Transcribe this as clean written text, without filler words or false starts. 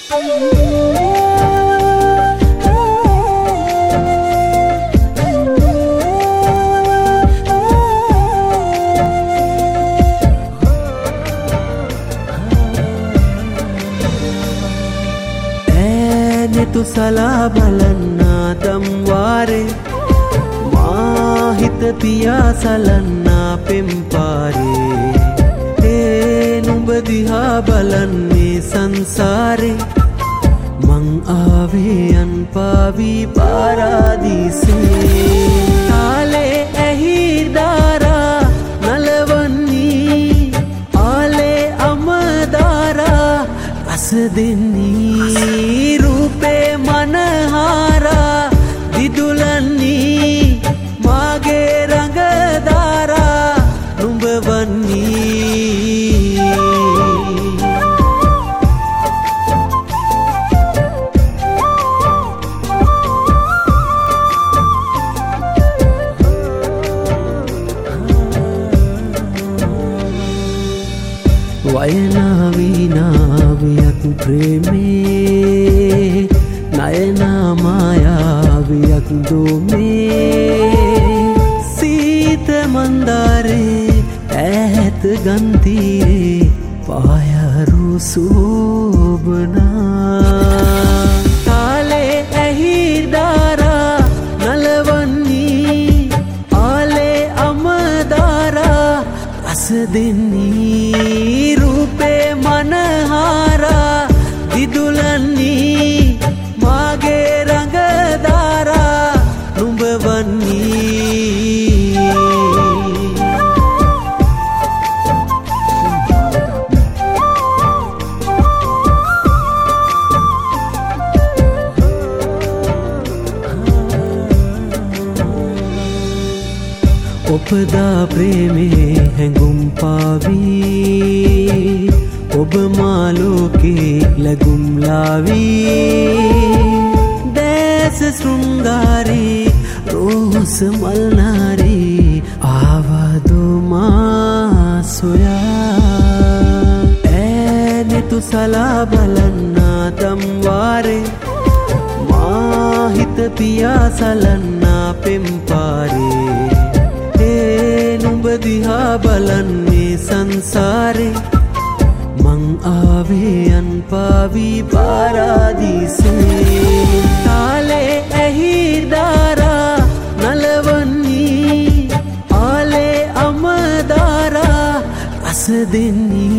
तू सला බලන්නා දම්වාරේ මාහිත පියා සලන්නා පෙම්පාරේ නුඹ දිහා බලන්නේ සංසාරේ මං ආවේ අන්පාවි පාරාදීසේ තාලේ ඇහි දාරා නලවන්නී ආලේ අමදාරා රස දෙන්නී रूपे मनहारा दिदुलन्नी मागे रंगदारा नुंबवन्नी वयना वीनावियक प्रेमे नयना मायावियक दो में सीत मंदारे ऐत गंतीरे पायारू सूबना ताले अहीदारा नलवन्नी आले अमदारा रस दिन्नी रूपे मनहारा दिदुलन्नी मागे रंगदारा नुंबवन्नी उपदा प्रेमे हैंगुम पावी ඔබ මාලෝකේ ලැබුම් ලාවී දැස සෘංගාරේ රෝස මල්නාරේ ආවදු මා සොයා ඈනේ තු සලා බලන්නා දම්වාරේ මාහිත පියා සලන්නා පෙම්පාරේ නුඹ දිහා බලන්නේ සංසාරේ මං ආවේ අන්පාවි පාරාදීසේ තාලේ ඇහි දාරා නලවන්නී ආලේ අමදාරා රස දෙන්නී